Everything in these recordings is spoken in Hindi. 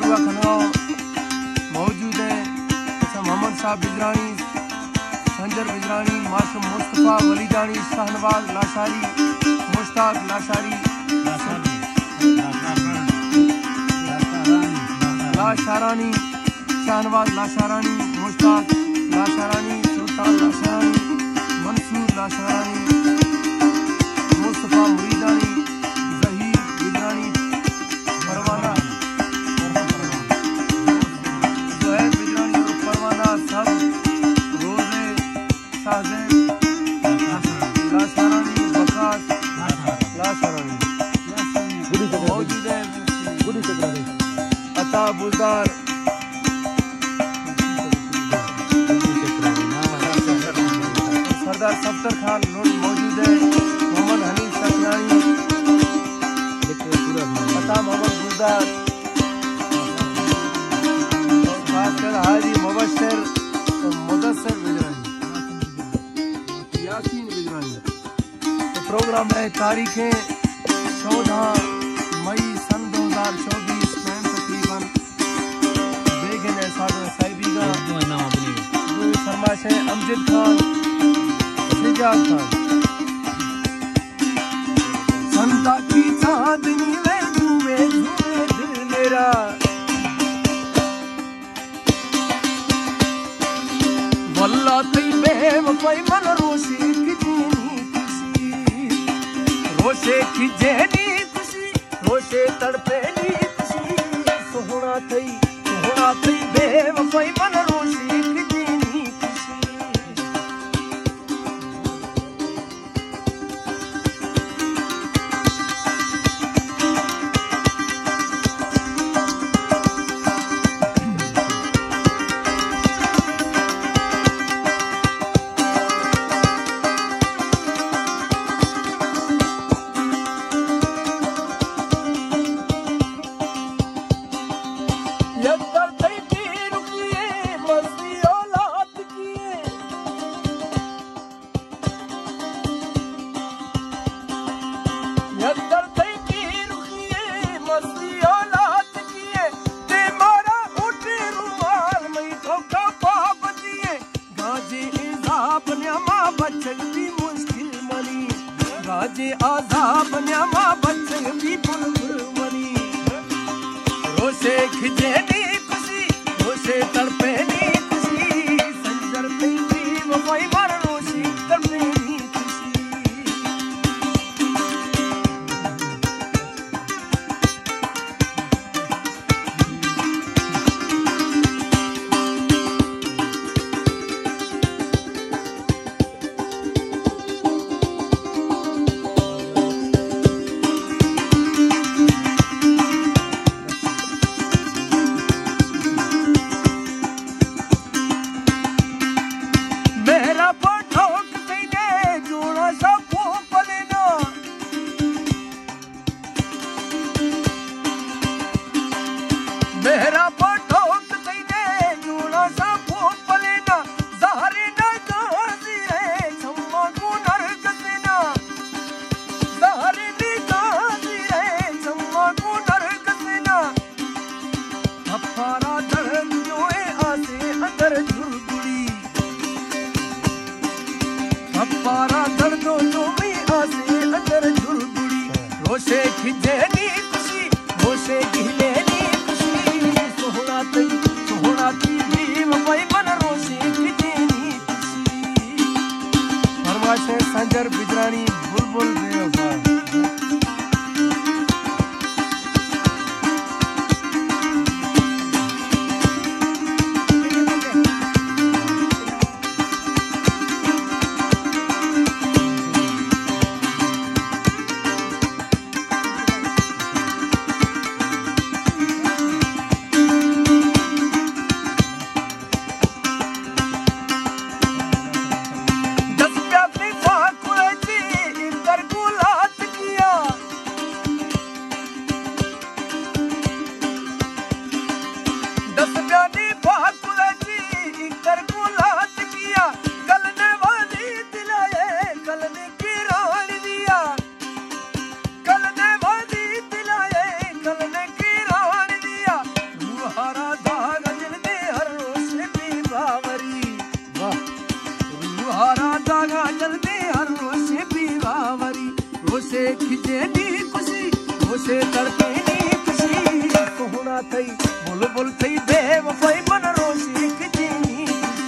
कठुआ खनगांव मौजूद है। मोहम्मद साहब बिजरानी, संजर बिजरानी, मासूम मुस्तफ़ा वलीदानी, शाहनवाज लाशारी, मुश्ताक लाशारी, लाशारानी, शाहनवाज लाशारानी, मुश्ताक लाशारानी, सुल्तान लाशारानी, मंसूर लाशारानी, मुस्तफ़ा मुरीदानी, जहीर बिजरानी, परवाना जोहैब बिजरानी और परवाना सब रोज़े शाहज़ैब लाशारानी, बकास लाशारानी मौजूद है। अता बुज़दार, सरदार सफ्तर खान मौजूद है। मोहम्मद हनीफ सकलानी, अता मोहम्मद बुज़दार, और खासकर हाजी मुबश्शिर और मुदस्सिर बिजरानी, यासीन बिजरानी। तो प्रोग्राम है तारीखें 14 मई सन 2024 में तकरीबन बेगन है साधन साहिबी का फरमाइश है। अमजद खान, सिजाद खान। संता की चांदनी में झूमे झूमे दिल मेरा, वल्ला तेरी बेवफाई मन रोशे खिजेनी खुशी, रोशे खिजेनी खुशी, रोशे तड़पेनी खुशी। सोहना थई बेवफाई मन रोशे खिजेनी खुशी। गाजे आज़ाब न्यामा बच्चन दी बुलबुल मनी, रोशे खिजेनी खुशी, रोशे तड़पेनी खुशी। संजर तेरी वफाई मार रोशे तड़पेनी खुशी। मेरा पठोक तेने जूना सा फूक लेना, ज़ाहरे ना गाज़ी है छम्मा को नरगस ना, ज़ाहरे नी गाज़ी है छम्मा को नरगस ना। हफ्फारा दर्द जो है आसे अंदर झुरगुड़ी, हफ्फारा दर्द जो में आसे अंदर झुरगुड़ी। रोशे खिजेनी खुशी, रोशे गिलेनी सोहना तेरी वफाई मन रोशे खिजेनी खुशी। फरमाइश है संजर बिजरानी, बुलबुल बेवफा। सोहना थई बुलबुल थई बेवफाई मन रोशी खजीनी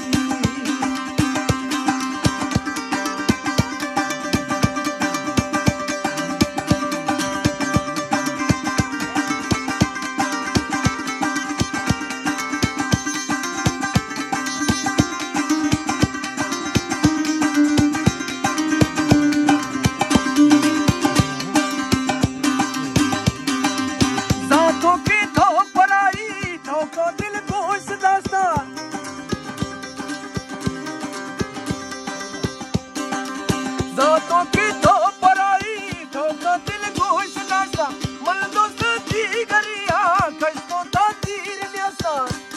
ज़ातों की तो पराई ठोका दिल गोश नासा मन दोस्त दी गरिया कस्तो ता तीर न्यासा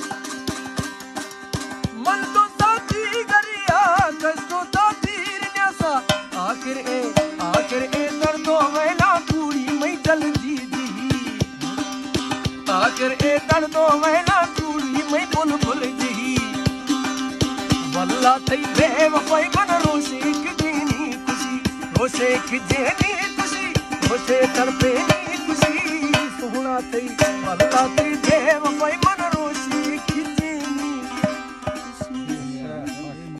मन दोस्त दी गरिया कस्तो ता तीर न्यासा आखिर ए दर्दो वेला पूरी मई जल दी आखिर ए दर्दो वेला पूरी मई बुलबुल दी वल्ला थई बेवफाई मन रोशी रोशे खजेनी खुशी रोशे तड़पे खुशी सोहना थई वल्ला थई बेवफाई मन